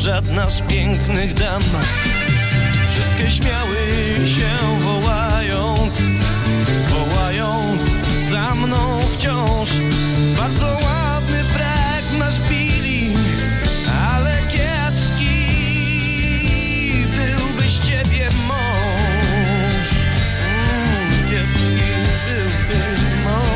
żadna z pięknych dam. Wszystkie śmiały się wołając za mną wciąż. Bardzo ładny frak masz, Billy, ale kiepski byłby z ciebie mąż. Kiepski byłby mąż.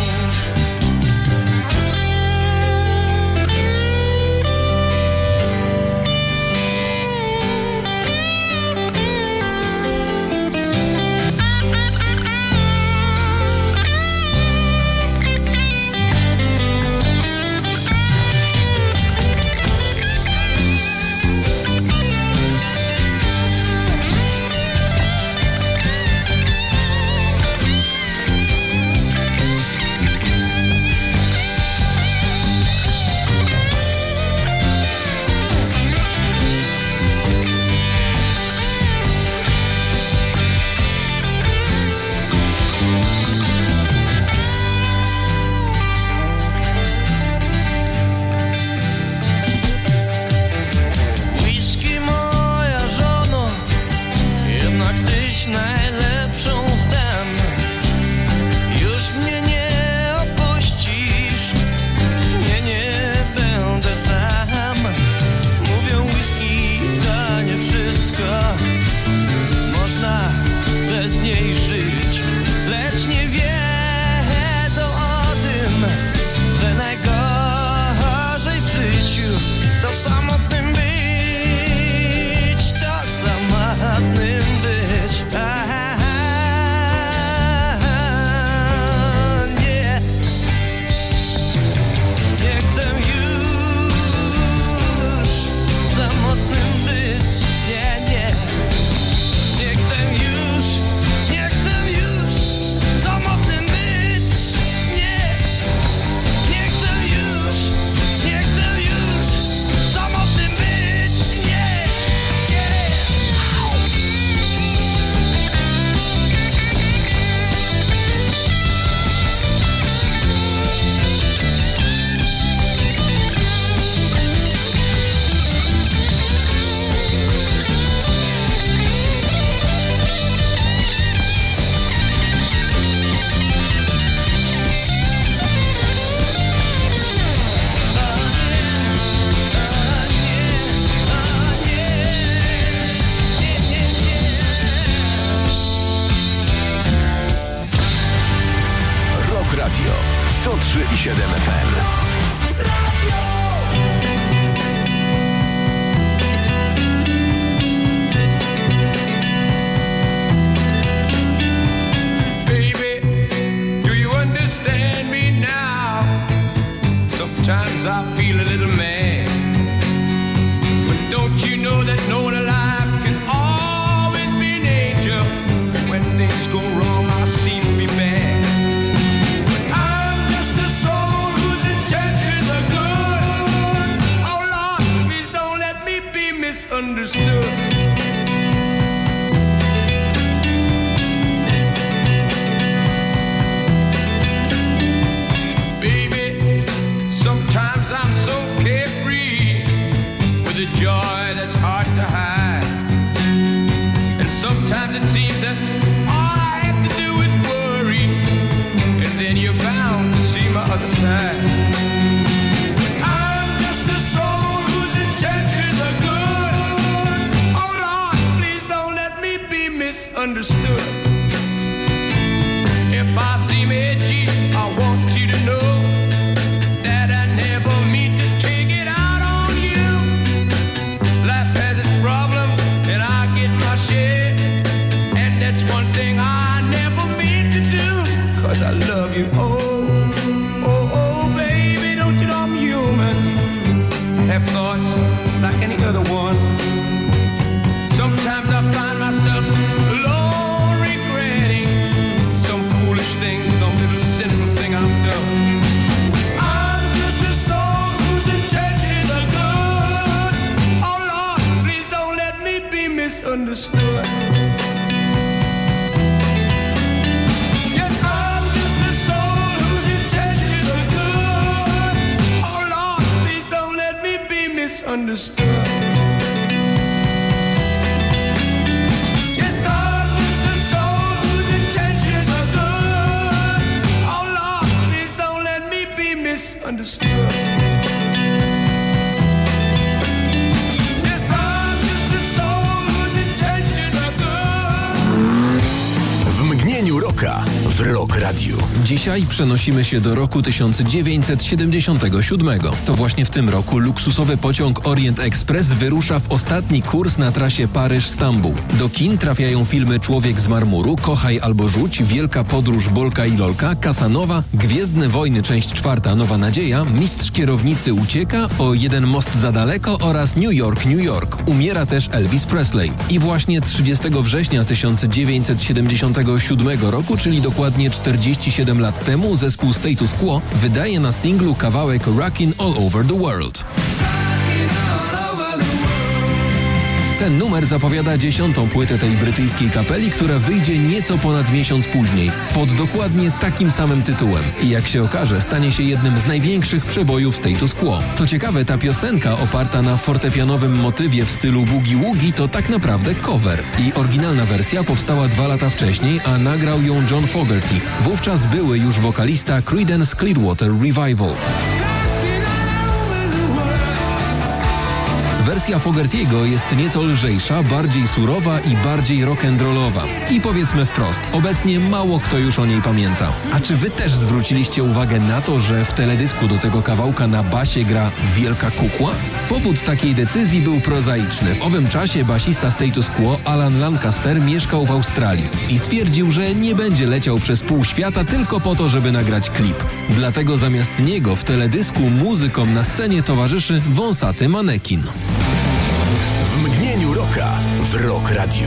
Radio 103,7 FM. Sometimes I feel a little mad, but don't you know that no one alive can always be an angel? When things go wrong, I seem to be bad. But I'm just a soul whose intentions are good. Oh Lord, please don't let me be misunderstood. Sometimes I'm so carefree with a joy that's hard to hide. And sometimes it seems that all I have to do is worry, and then you're bound to see my other side. I'm just a soul whose intentions are good. Oh Lord, please don't let me be misunderstood. If I seem edgy, I want you to know I love you, oh, oh, oh, baby, don't you know I'm human? Have thoughts like any other one. Sometimes I find myself alone regretting some foolish thing, some little sinful thing I've done. I'm just a soul whose intentions are good. Oh Lord, please don't let me be misunderstood. Understood. w Rock Radiu. Dzisiaj przenosimy się do roku 1977. To właśnie w tym roku luksusowy pociąg Orient Express wyrusza w ostatni kurs na trasie Paryż-Stambuł. Do kin trafiają filmy Człowiek z marmuru, Kochaj albo rzuć, Wielka podróż Bolka i Lolka, Casanova, Gwiezdne wojny część 4, Nowa nadzieja, Mistrz kierownicy ucieka, O jeden most za daleko oraz New York, New York. Umiera też Elvis Presley. I właśnie 30 września 1977 roku, czyli dokładnie 47 lat temu, zespół Status Quo wydaje na singlu kawałek Rockin' All Over the World. Ten numer zapowiada 10. płytę tej brytyjskiej kapeli, która wyjdzie nieco ponad miesiąc później, pod dokładnie takim samym tytułem. I jak się okaże, stanie się jednym z największych przebojów Status Quo. Co ciekawe, ta piosenka oparta na fortepianowym motywie w stylu boogie-woogie to tak naprawdę cover. Jej oryginalna wersja powstała 2 lata wcześniej, a nagrał ją John Fogerty, wówczas były już wokalista Creedence Clearwater Revival. Wersja Fogertiego jest nieco lżejsza, bardziej surowa i bardziej rock'n'rollowa. I powiedzmy wprost, obecnie mało kto już o niej pamięta. A czy wy też zwróciliście uwagę na to, że w teledysku do tego kawałka na basie gra wielka kukła? Powód takiej decyzji był prozaiczny. W owym czasie basista Status Quo Alan Lancaster mieszkał w Australii i stwierdził, że nie będzie leciał przez pół świata tylko po to, żeby nagrać klip. Dlatego zamiast niego w teledysku muzykom na scenie towarzyszy wąsaty manekin. W mgnieniu rocka w Rock Radiu.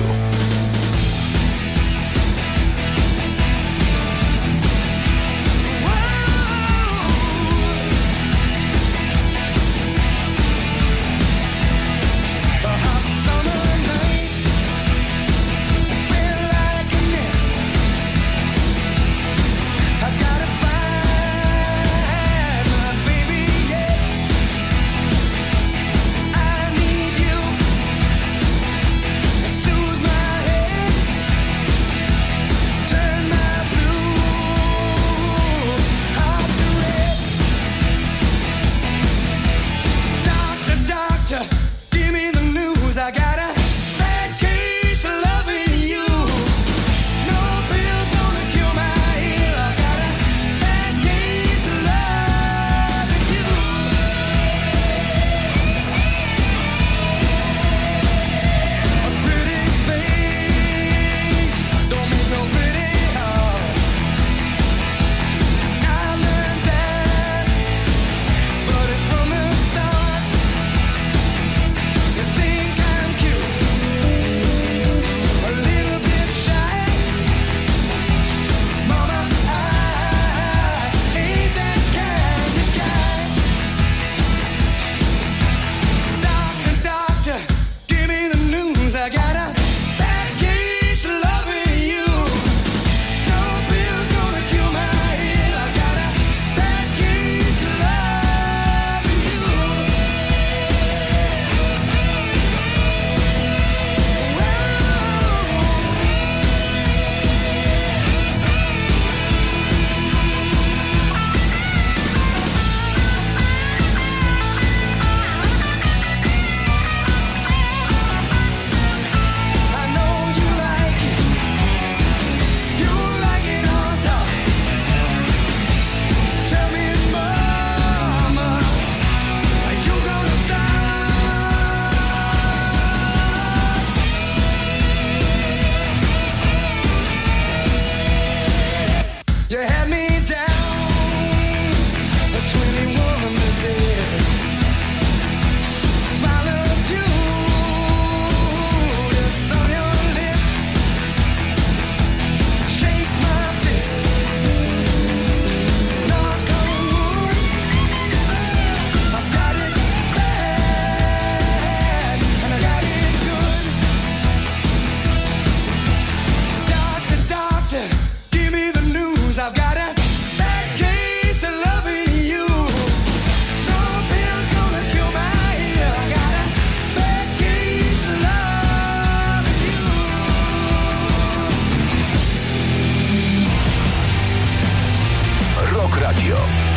Radio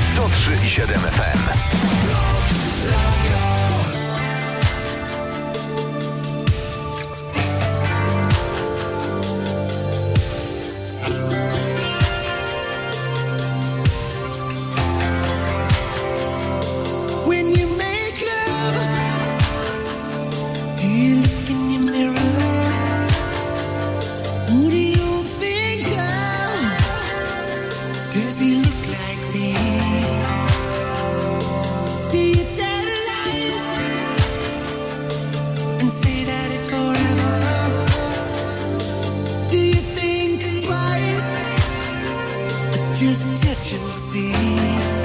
103,7 FM. Just touch and see.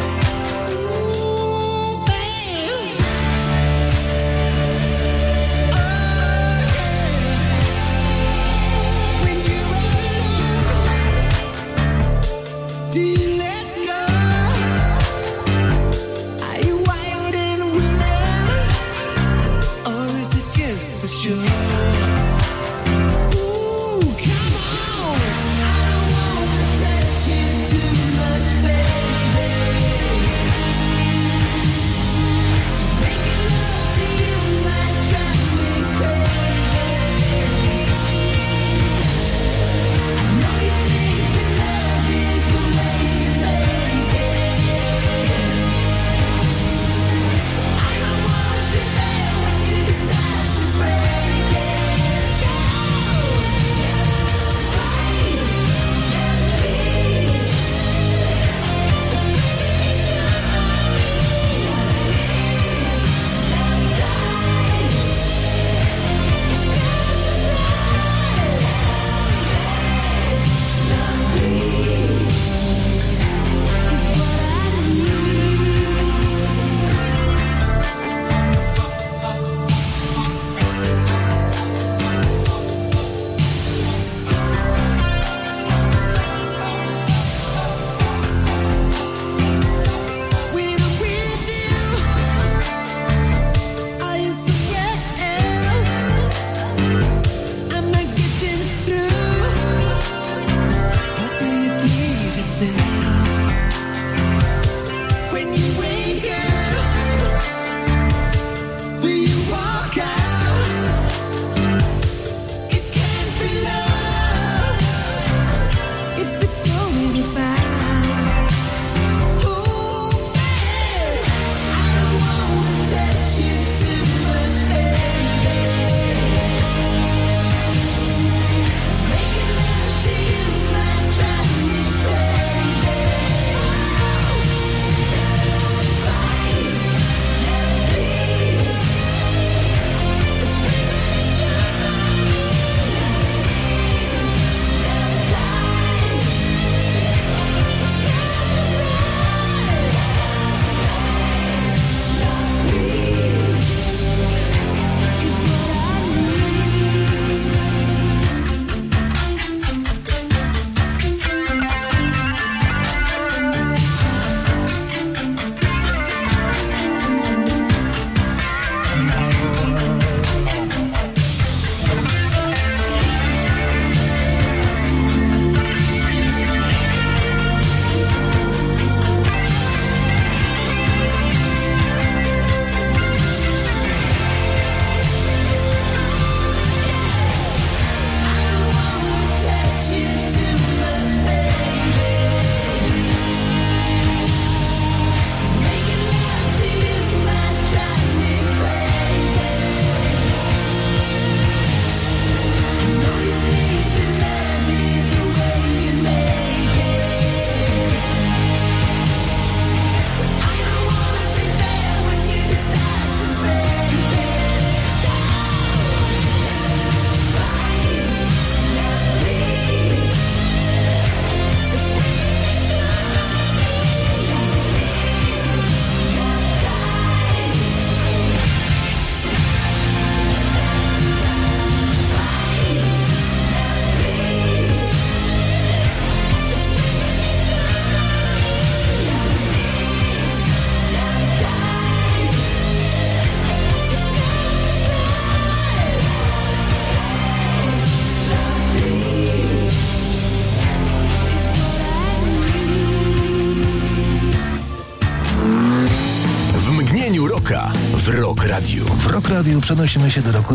w Rock Radio. W Rock Radio przenosimy się do roku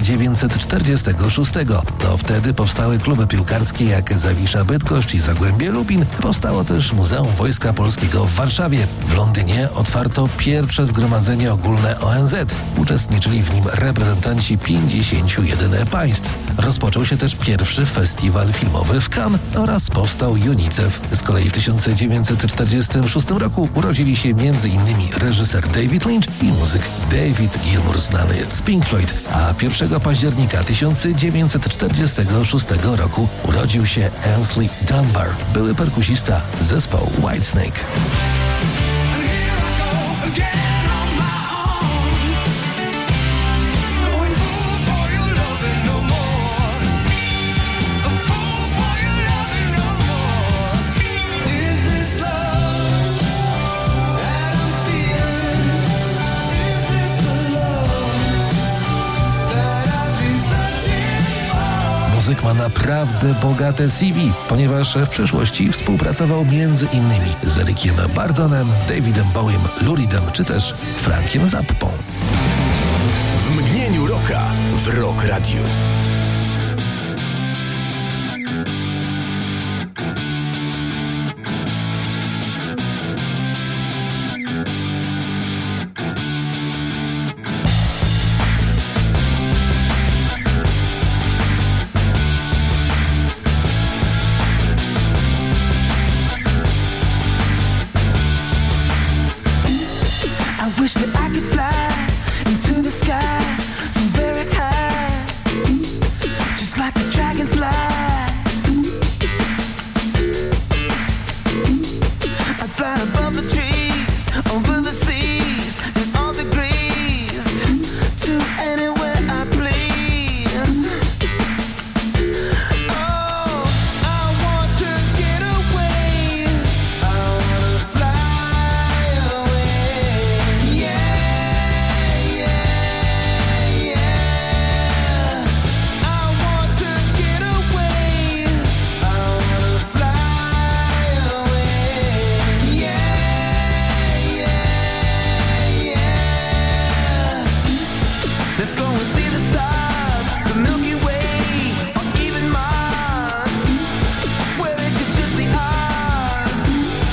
1946. To wtedy powstały kluby piłkarskie jak Zawisza Bydgoszcz i Zagłębie Lubin. Powstało też Muzeum Wojska Polskiego w Warszawie. W Londynie otwarto pierwsze zgromadzenie ogólne ONZ. Uczestniczyli w nim reprezentanci 51 państw. Rozpoczął się też pierwszy festiwal filmowy w Cannes oraz powstał UNICEF. Z kolei w 1946 roku urodzili się m.in. reżyser David Lynch i muzyk David Gilmour, znany z Pink Floyd, a 1 października 1946 roku urodził się Ainsley Dunbar, były perkusista zespołu Whitesnake. Muzyk ma naprawdę bogate CV, ponieważ w przeszłości współpracował m.in. z Ericiem Bardonem, Davidem Bowiem, Lou Reedem czy też Frankiem Zappą. W mgnieniu roka w Rock Radio. Wish that I could fly into the sky so very high, just like a dragonfly. I'd fly above the trees, over the seas, in all degrees, to anywhere I please. Oh, I want to get away. I wanna fly away. Let's go and see the stars, the Milky Way, or even Mars, where it could just be ours.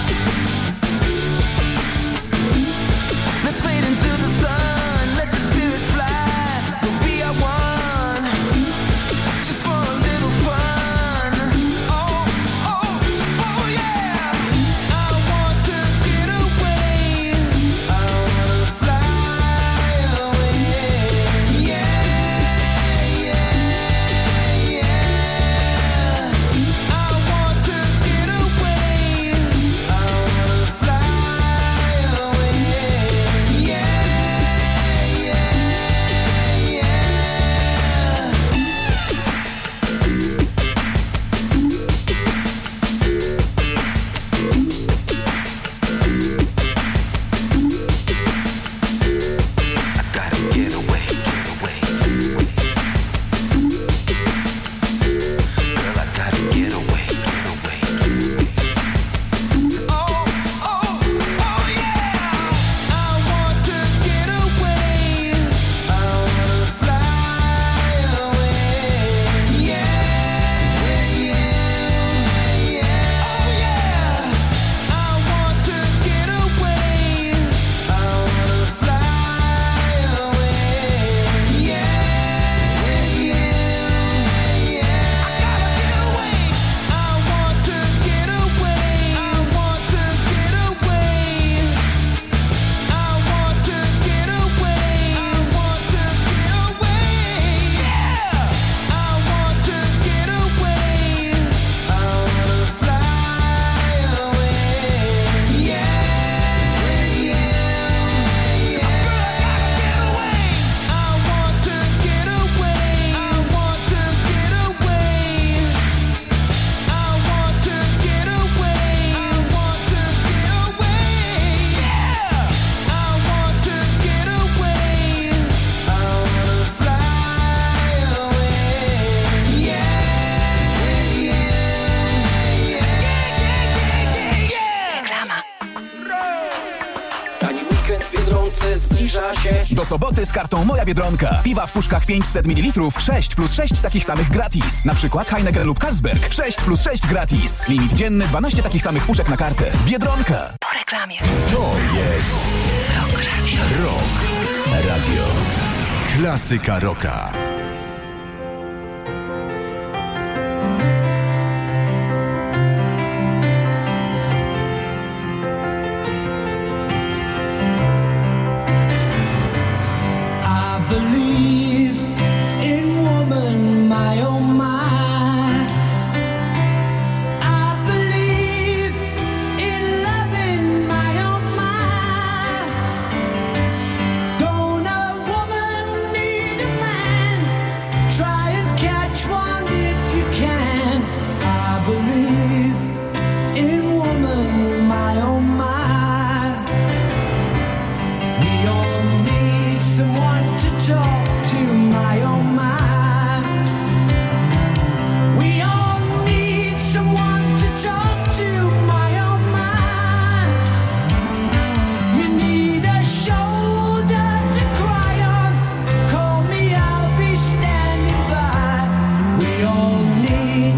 Let's fade into the sun, let your spirit fly, we'll be our one, just for a little fun. Oh, oh, oh yeah! I want to get away, I wanna fly away. Zbliża się. Do soboty z kartą Moja Biedronka. Piwa w puszkach 500 ml. 6 plus 6 takich samych gratis. Na przykład Heineken lub Carlsberg. 6 plus 6 gratis. Limit dzienny 12 takich samych puszek na kartę. Biedronka. Po reklamie. To jest Rock Radio. Rock Radio. Klasyka rocka.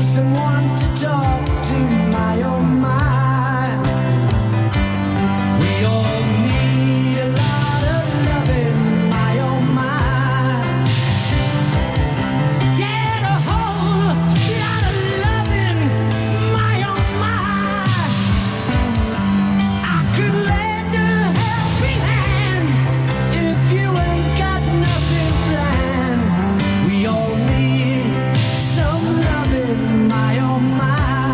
someone to talk to, my oh my. We all need a lot of loving, my oh my. Get a whole lot of loving, my oh my. I could lend a helping hand if you ain't got nothing planned. We all need some loving, my oh my.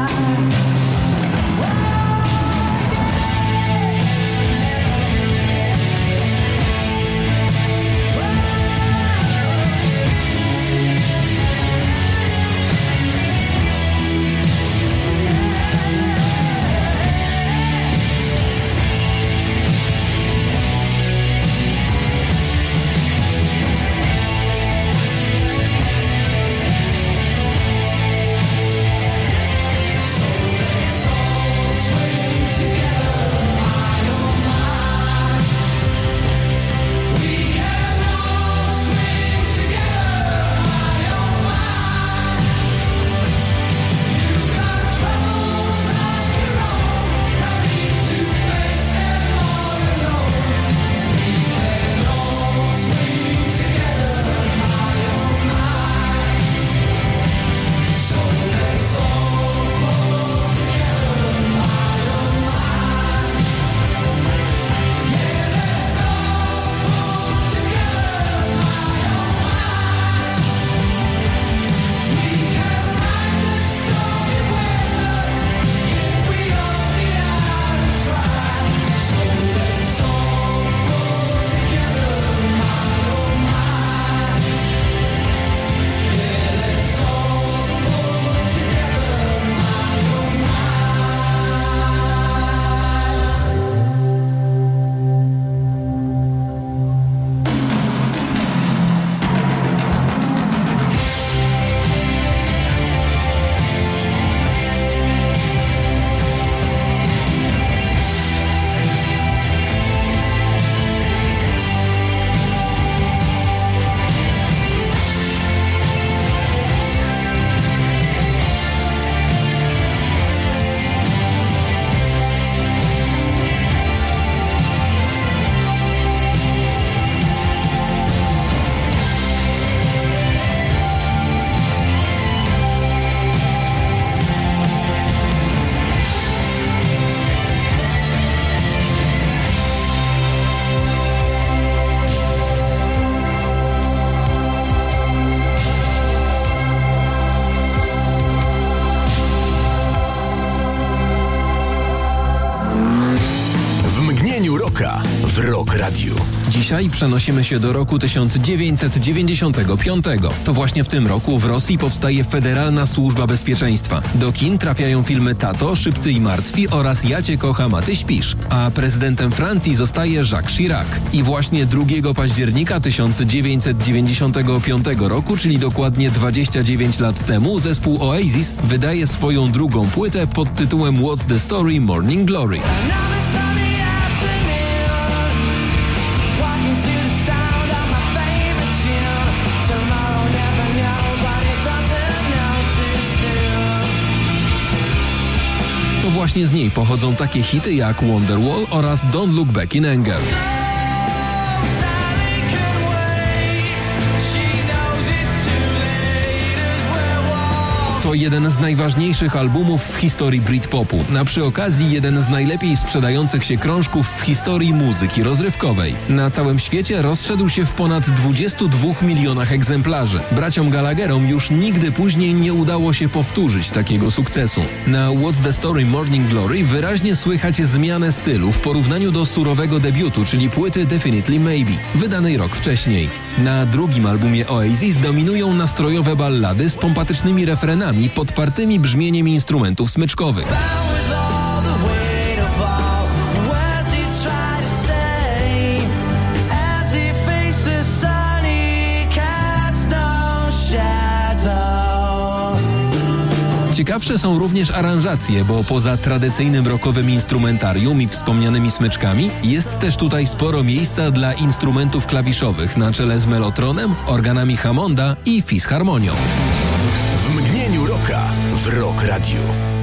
W Rock Radio. Dzisiaj przenosimy się do roku 1995. To właśnie w tym roku w Rosji powstaje Federalna Służba Bezpieczeństwa. Do kin trafiają filmy Tato, Szybcy i Martwi oraz Ja Cię kocham, a Ty śpisz. A prezydentem Francji zostaje Jacques Chirac. I właśnie 2 października 1995 roku, czyli dokładnie 29 lat temu, zespół Oasis wydaje swoją drugą płytę pod tytułem What's the Story? Morning Glory. Another sunny afternoon, walking to the sound of my favorite tune. Tomorrow never knows what it doesn't know too soon. To właśnie z niej pochodzą takie hity jak Wonderwall oraz Don't Look Back in Anger. Sally can wait. She knows it's too late as we're walking. To jeden z najważniejszych albumów w historii Britpopu, a przy okazji jeden z najlepiej sprzedających się krążków w historii muzyki rozrywkowej. Na całym świecie rozszedł się w ponad 22 milionach egzemplarzy. Braciom Gallagherom już nigdy później nie udało się powtórzyć takiego sukcesu. Na What's the Story? Morning Glory wyraźnie słychać zmianę stylu w porównaniu do surowego debiutu, czyli płyty Definitely Maybe, wydanej rok wcześniej. Na drugim albumie Oasis dominują nastrojowe ballady z pompatycznymi refrenami podpartymi brzmieniem instrumentów smyczkowych. With all the weight of all the words he tried to say, as he faced the sun, he cast no shadow. Ciekawsze są również aranżacje, bo poza tradycyjnym rockowym instrumentarium i wspomnianymi smyczkami jest też tutaj sporo miejsca dla instrumentów klawiszowych na czele z melotronem, organami Hammonda i fisharmonią. W mgnieniu roka w Rock Radio.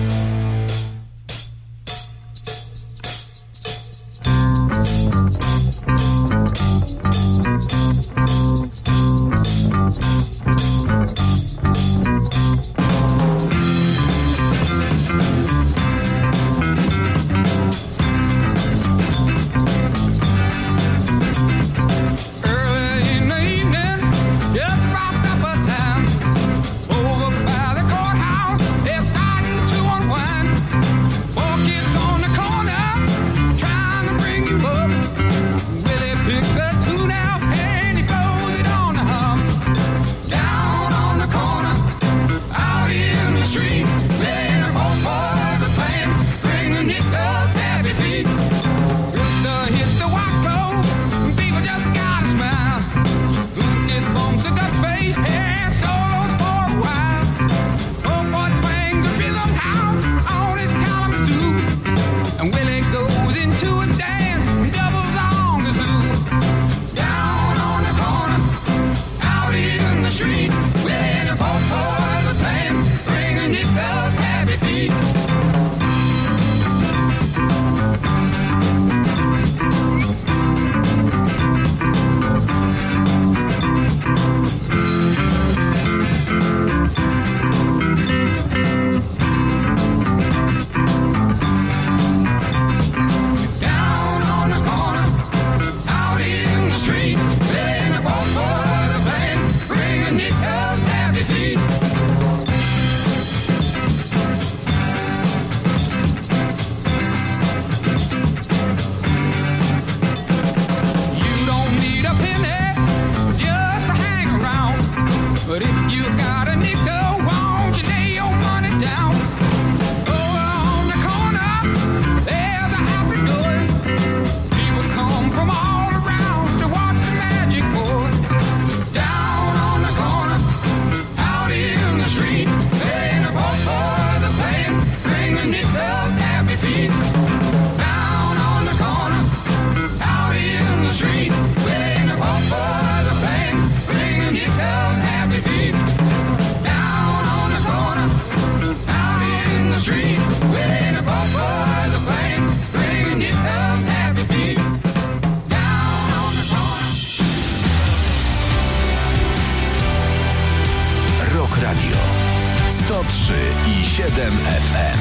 Radio 103,7 FM.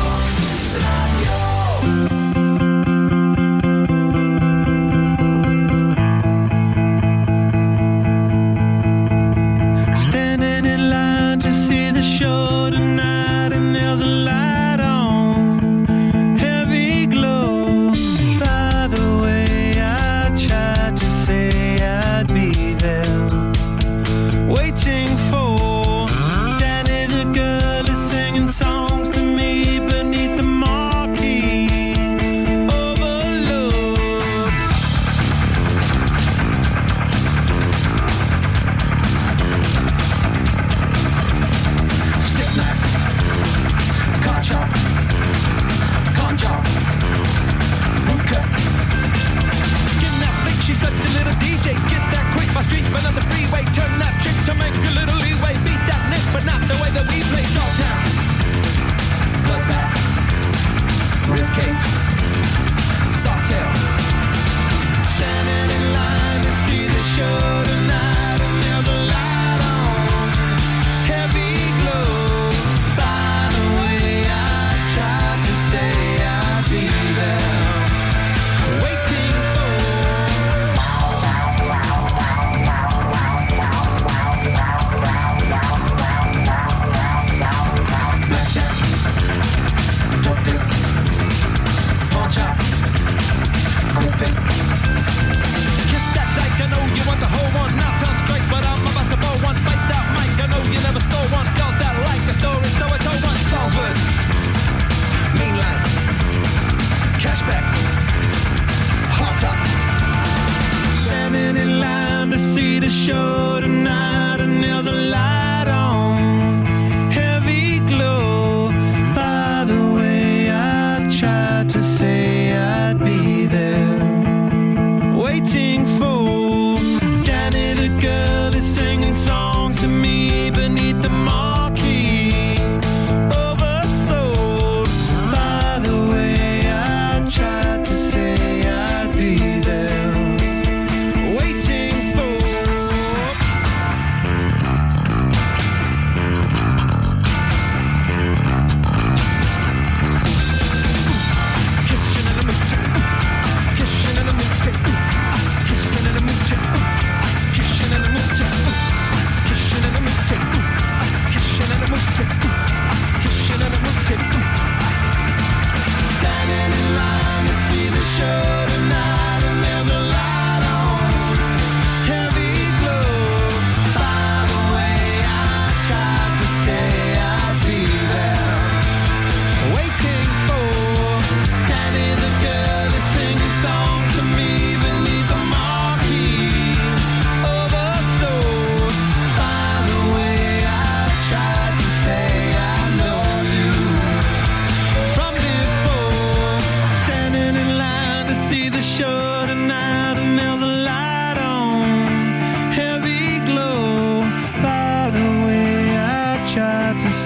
Standing in line to see the show tonight, and there's a light on, heavy glow. By the way, I tried to say I'd be there, waiting for Danny the girl is singing songs to me beneath the marquee overload. Stiff knife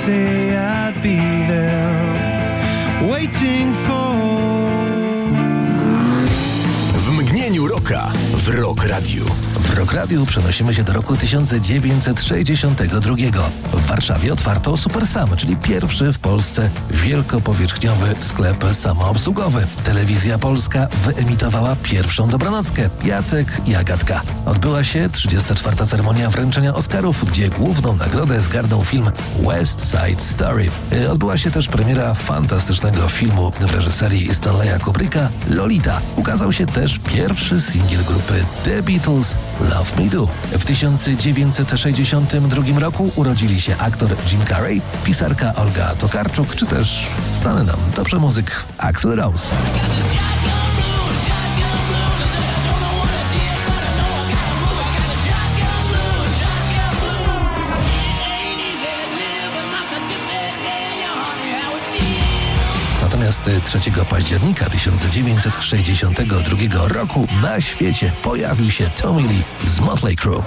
say I'd be there, waiting for. W mgnieniu roka w Rock Radiu. W Rock Radiu przenosimy się do roku 1962. W Warszawie otwarto Super Sam, czyli pierwszy w Polsce wielkopowierzchniowy sklep samoobsługowy. Telewizja Polska wyemitowała pierwszą dobranockę. Jacek i Agatka. Odbyła się 34. ceremonia wręczenia Oscarów, gdzie główną nagrodę zgarnął film West Side Story. Odbyła się też premiera fantastycznego filmu w reżyserii Stanleya Kubricka Lolita. Ukazał się też pierwszy singiel grupy The Beatles Love Me Do. W 1962 roku urodzili się aktor Jim Carrey, pisarka Olga Tokarczuk, czy też znany nam dobrze muzyk Axl Rose. Natomiast 3 października 1962 roku na świecie pojawił się Tommy Lee z Motley Crue.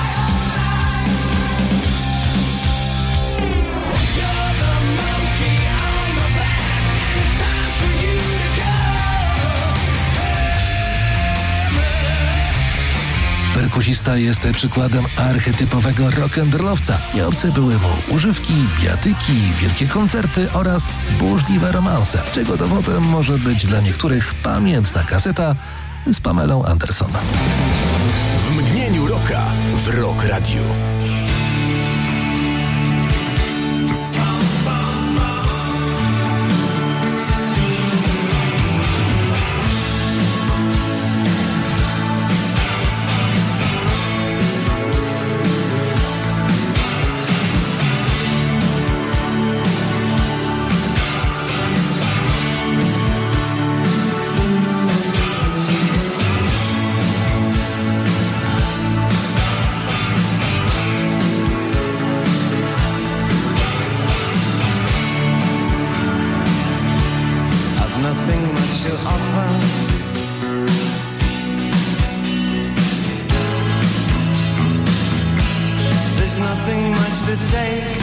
Perkusista jest przykładem archetypowego rock'n'rollowca. Nieobce były mu używki, bijatyki, wielkie koncerty oraz burzliwe romanse, czego dowodem może być dla niektórych pamiętna kaseta z Pamelą Anderson. W mgnieniu roka w Rock Radiu. Nothing much to offer. There's nothing much to take.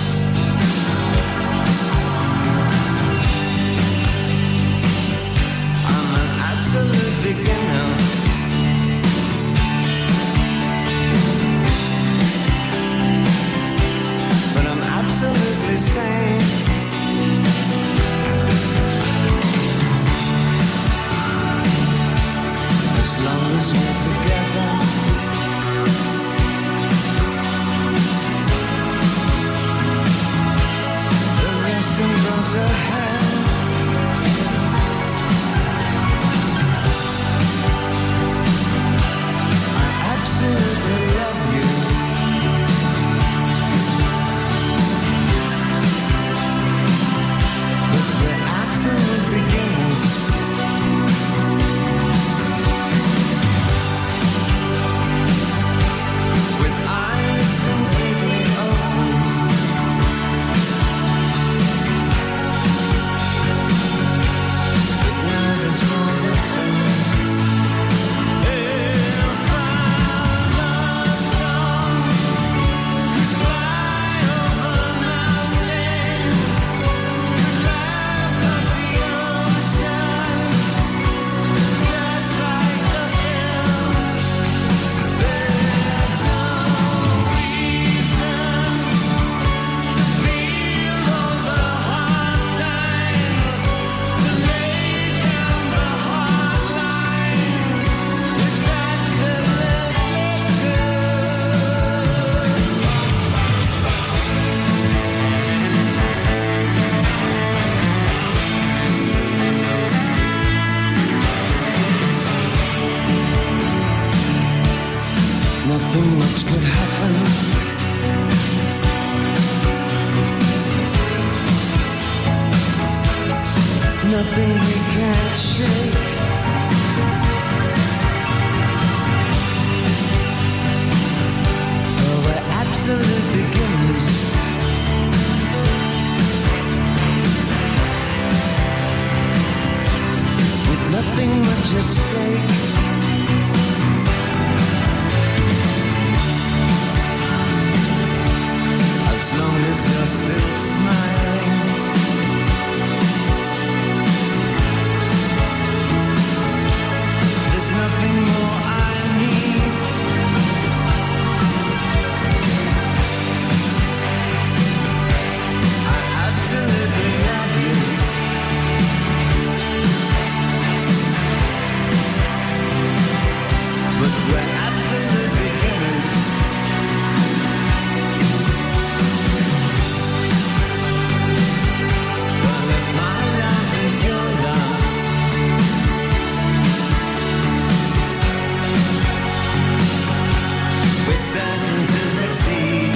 I'm an absolute beginner. But I'm absolutely sane. As long as we're together, the rest can go to hell. I absolutely love you. But we're absolute beginners. Nothing much could happen. Nothing we can't shake. Oh, we're absolute beginners. With nothing much at stake. As long as you're still smiling. There's nothing more I need. I absolutely love you. But we're absolute beginners. Well, if my love is your love, we're certain to succeed.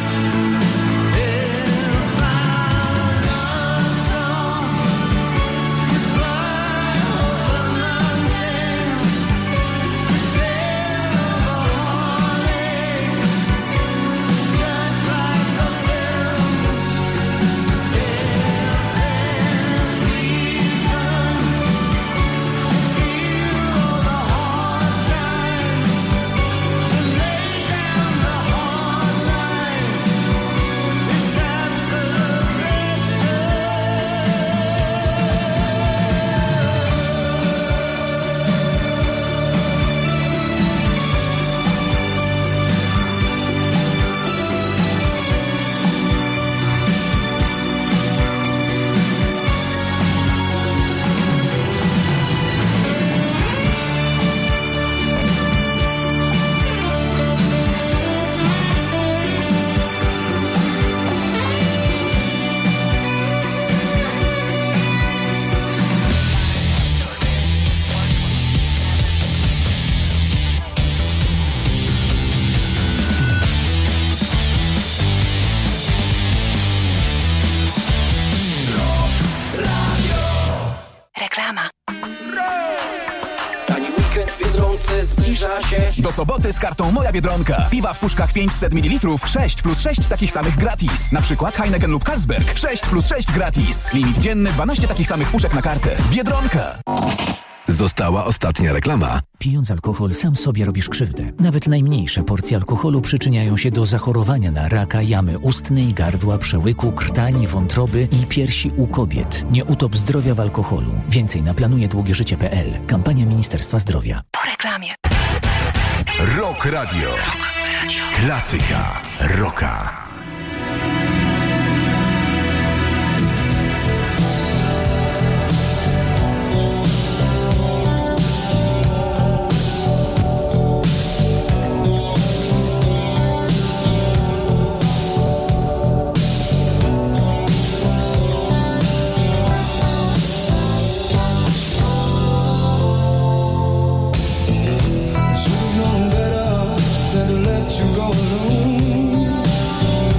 If our love song could fly over mountains, could sail over heartache, just like the films. If there's reason to feel all the hard times, to lay down the hard lines, it's absolute pleasure. Reklama. Tani weekend w Biedronce zbliża się. Do soboty z kartą Moja Biedronka. Piwa w puszkach 500 ml, 6 plus 6 takich samych gratis. Na przykład Heineken lub Carlsberg, 6 plus 6 gratis. Limit dzienny 12 takich samych puszek na kartę. Biedronka. Została ostatnia reklama. Pijąc alkohol sam sobie robisz krzywdę. Nawet najmniejsze porcje alkoholu przyczyniają się do zachorowania na raka jamy ustnej, gardła, przełyku, krtani, wątroby i piersi u kobiet. Nie utop zdrowia w alkoholu. Więcej na planujedługieżycie.pl. Kampania Ministerstwa Zdrowia. Po reklamie. Rock Radio. Klasyka rocka. Should've known better than to let you go alone.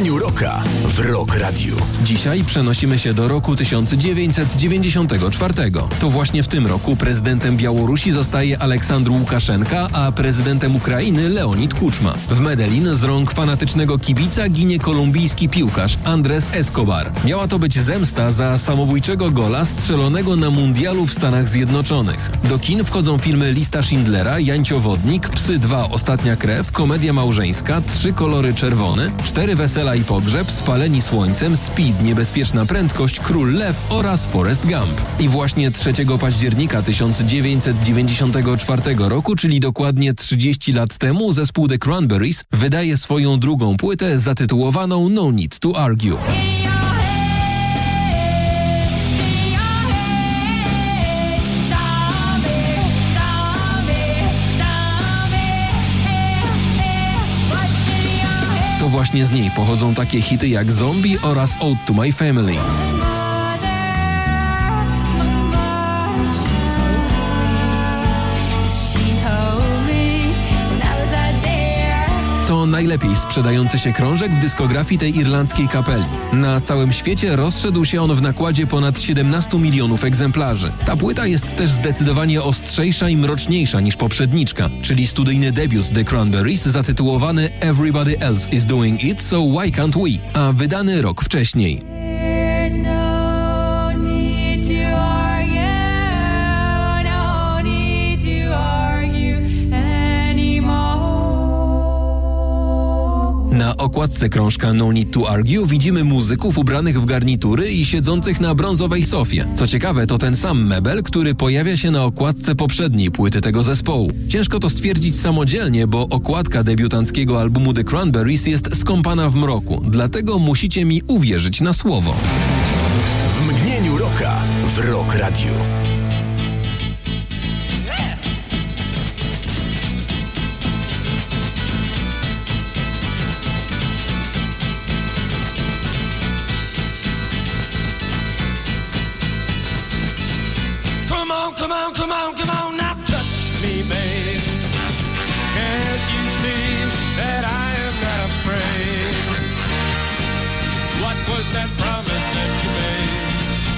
mgnieniu rocka w Rock Radio. Dzisiaj przenosimy się do roku 1994. To właśnie w tym roku prezydentem Białorusi zostaje Aleksandr Łukaszenka, a prezydentem Ukrainy Leonid Kuczma. W Medellin z rąk fanatycznego kibica ginie kolumbijski piłkarz Andrés Escobar. Miała to być zemsta za samobójczego gola strzelonego na mundialu w Stanach Zjednoczonych. Do kin wchodzą filmy Lista Schindlera, Jańciowodnik, Psy 2, Ostatnia krew, Komedia małżeńska, 3 kolory czerwone, 4 wesela i pogrzeb, Spaleni słońcem, Speed, Niebezpieczna prędkość, Król Lew oraz Forrest Gump. I właśnie 3 października 1994 roku, czyli dokładnie 30 lat temu, zespół The Cranberries wydaje swoją drugą płytę zatytułowaną No Need to Argue. To właśnie z niej pochodzą takie hity jak Zombie oraz Ode to My Family. To najlepiej sprzedający się krążek w dyskografii tej irlandzkiej kapeli. Na całym świecie rozszedł się on w nakładzie ponad 17 milionów egzemplarzy. Ta płyta jest też zdecydowanie ostrzejsza i mroczniejsza niż poprzedniczka, czyli studyjny debiut The Cranberries zatytułowany Everybody Else Is Doing It, So Why Can't We, a wydany rok wcześniej. Na okładce krążka No Need to Argue widzimy muzyków ubranych w garnitury i siedzących na brązowej sofie. Co ciekawe, to ten sam mebel, który pojawia się na okładce poprzedniej płyty tego zespołu. Ciężko to stwierdzić samodzielnie, bo okładka debiutanckiego albumu The Cranberries jest skąpana w mroku, dlatego musicie mi uwierzyć na słowo. W mgnieniu rocka w Rock Radio. Come on, come on, come on, now touch me, babe. Can't you see that I am not afraid? What was that promise that you made?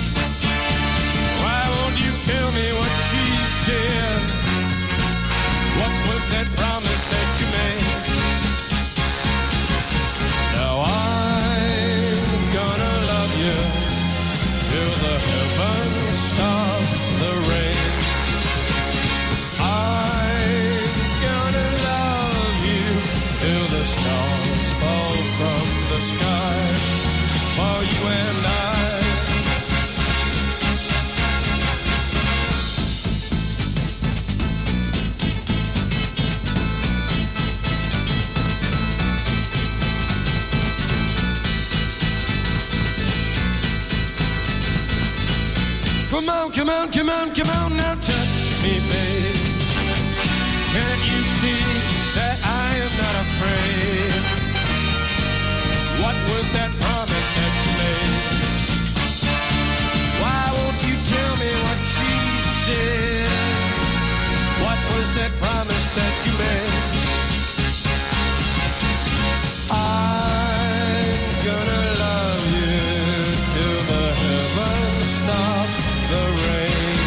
Why won't you tell me what she said? What was that promise that you made? Now I'm gonna love you till the heavens stop the rain. The stars fall from the sky for you and I. Come on, come on, come on, come on, now touch me, babe. Can't you see that I am not afraid? What was that promise that you made? Why won't you tell me what she said? What was that promise that you made? I'm gonna love you till the heavens stop the rain.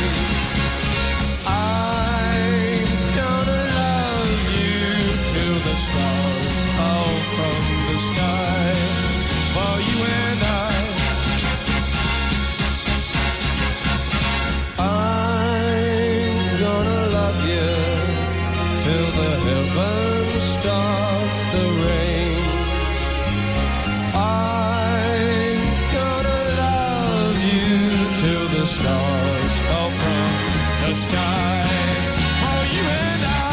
I'm gonna love you till the stars fall from the sky for you and I. I'm gonna love you till the heavens stop the rain. I'm gonna love you till the stars fall from the sky for you and I.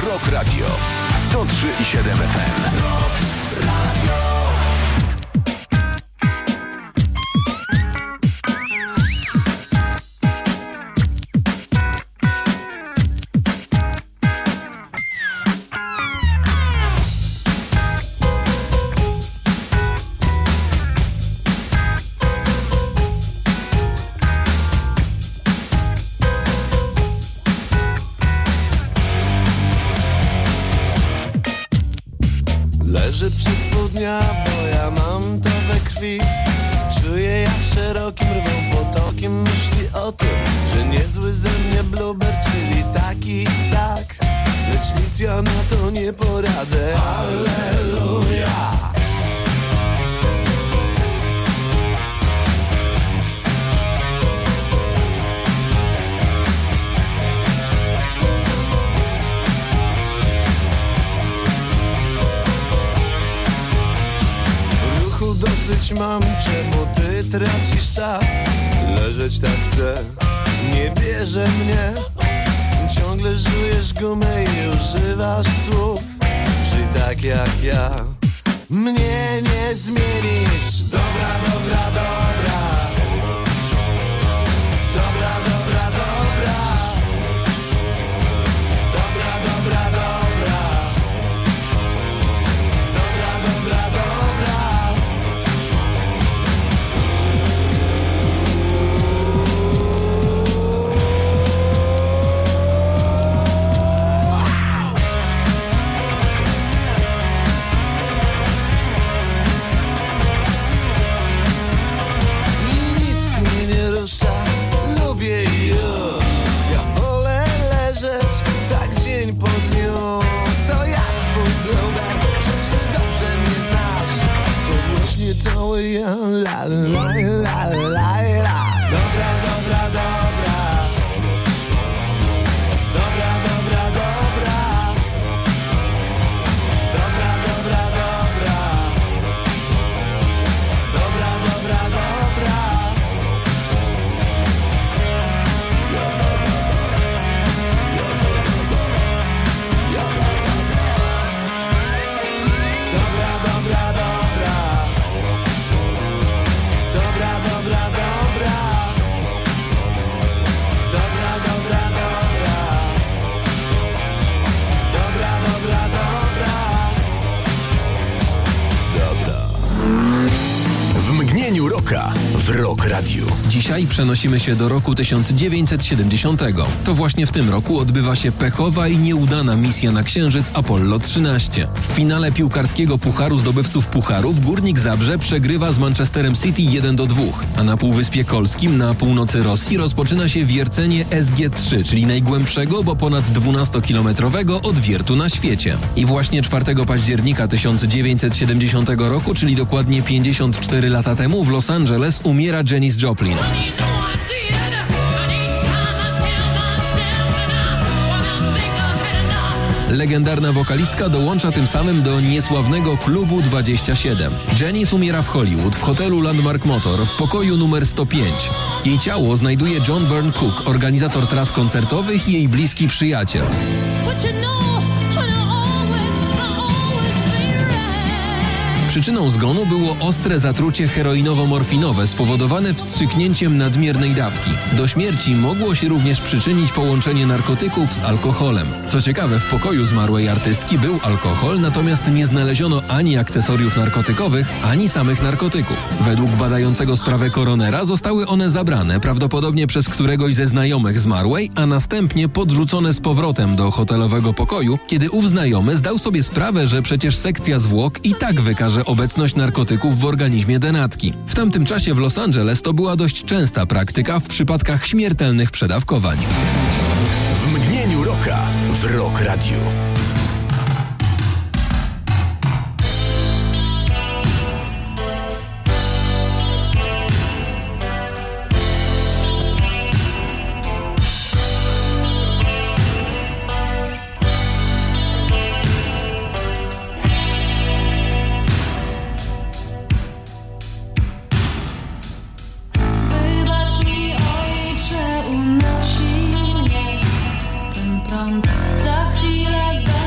Rock Radio 103,7 FM. Rock Radio. Leży przy spodnia, bo ja mam to we krwi. Czuję jak szerokim rwą potokiem myśli o tym, że niezły ze mnie bluber, czyli taki tak. Lecz nic ja na to nie poradzę. Alleluja. Dosyć mam, czemu ty tracisz czas? Leżeć tak chcę, nie bierze mnie. Ciągle żujesz gumę i używasz słów. Żyj tak jak ja, mnie nie zmienisz. Dobra, dobra, dobra. Dobra, dobra, dobra. Dobra, dobra, dobra. Dobra, dobra, dobra. Lubię już, ja wolę leżeć tak dzień po dniu. To jak twój bluber, przecież dobrze mnie znasz. To właśnie cały ja, la la la la la la. Dobra, dobra, dobra. Dobra, dobra, dobra. Dobra, dobra, dobra. Dobra, dobra, dobra. W mgnieniu rocka w Rock Radio. Dzisiaj przenosimy się do roku 1970. To właśnie w tym roku odbywa się pechowa i nieudana misja na Księżyc Apollo 13. W finale piłkarskiego Pucharu Zdobywców Pucharów Górnik Zabrze przegrywa z Manchesterem City 1-2, a na Półwyspie Kolskim na północy Rosji rozpoczyna się wiercenie SG-3, czyli najgłębszego, bo ponad 12-kilometrowego odwiertu na świecie. I właśnie 4 października 1970 roku, czyli dokładnie 54 lata temu, w Los Angeles umiera Janis Joplin. Legendarna wokalistka dołącza tym samym do niesławnego Klubu 27. Janis umiera w Hollywood, w hotelu Landmark Motor, w pokoju numer 105. Jej ciało znajduje John Byrne Cook, organizator tras koncertowych i jej bliski przyjaciel. Przyczyną zgonu było ostre zatrucie heroinowo-morfinowe spowodowane wstrzyknięciem nadmiernej dawki. Do śmierci mogło się również przyczynić połączenie narkotyków z alkoholem. Co ciekawe, w pokoju zmarłej artystki był alkohol, natomiast nie znaleziono ani akcesoriów narkotykowych, ani samych narkotyków. Według badającego sprawę koronera zostały one zabrane prawdopodobnie przez któregoś ze znajomych zmarłej, a następnie podrzucone z powrotem do hotelowego pokoju, kiedy ów znajomy zdał sobie sprawę, że przecież sekcja zwłok i tak wykaże obecność narkotyków w organizmie denatki. W tamtym czasie w Los Angeles to była dość częsta praktyka w przypadkach śmiertelnych przedawkowań. W mgnieniu rocka w Rock Radio. Za chwilę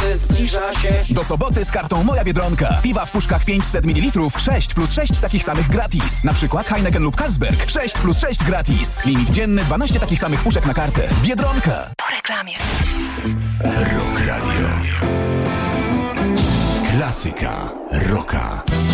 Biedronce zbliża się. Do soboty z kartą Moja Biedronka. Piwa w puszkach 500 ml 6 plus 6 takich samych gratis. Na przykład Heineken lub Carlsberg 6 plus 6 gratis. Limit dzienny 12 takich samych puszek na kartę. Biedronka. Po reklamie. Rock Radio. Klasyka rocka.